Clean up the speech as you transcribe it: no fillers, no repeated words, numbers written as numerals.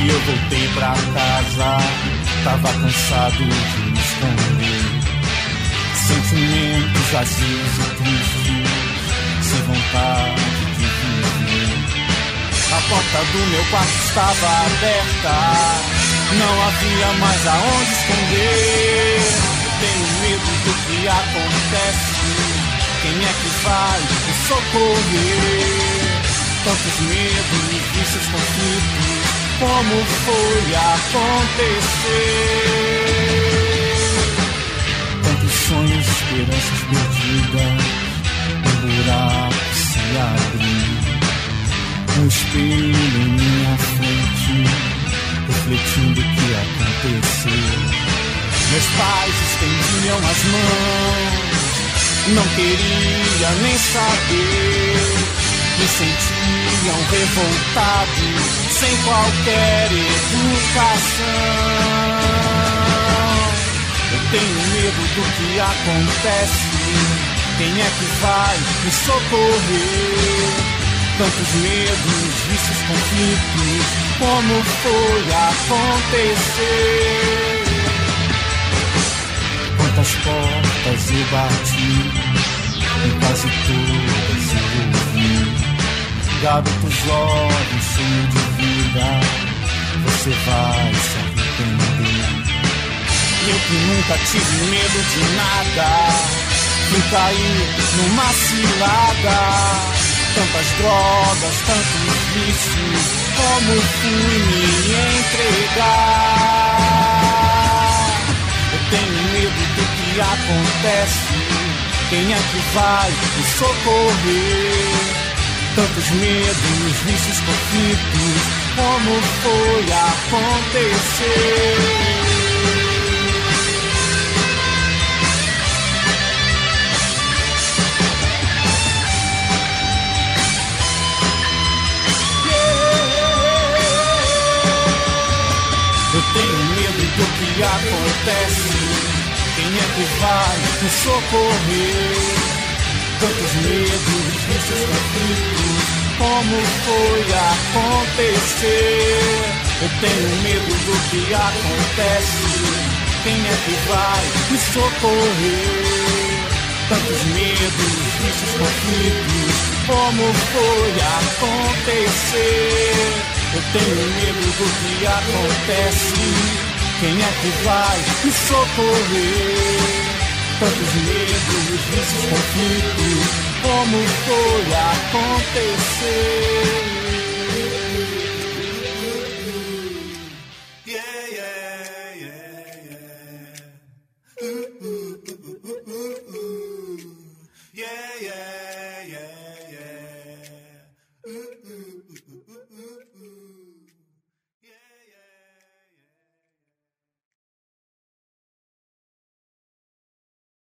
eu voltei pra casa, tava cansado de me esconder. Sentimentos vazios e tristes, sem vontade de viver. A porta do meu quarto estava aberta, não havia mais aonde esconder. Tenho medo do que acontece, quem é que vai me socorrer? Tantos medos, vícios, conflitos, como foi acontecer? Tantos sonhos, esperanças perdidas, um buraco se abriu. Um espelho em minha frente, refletindo o que aconteceu. Meus pais estendiam as mãos, não queria nem saber. Me sentiam revoltados, sem qualquer educação. Eu tenho medo do que acontece, quem é que vai me socorrer? Tantos medos, vícios, conflitos, como foi acontecer? Quantas portas eu bati, em quase todas eu ouvi. Garotos jovens, cheio de vida, você vai se arrepender. Eu que nunca tive medo de nada, fui cair numa cilada. Tantas drogas, tantos vícios, como fui me entregar? Eu tenho medo do que acontece, quem é que vai me socorrer? Tantos medos, vícios, conflitos, como foi acontecer? Eu tenho medo do que acontece, quem é que vai me socorrer? Tantos medos, vícios, conflitos, como foi acontecer? Eu tenho medo do que acontece, quem é que vai me socorrer? Tantos medos, vícios, conflitos, como foi acontecer? Eu tenho medo do que acontece, quem é que vai me socorrer? Tantos medos, vícios, conflitos, como foi acontecer? Yeah, yeah, yeah, yeah. Yeah, yeah, yeah, yeah.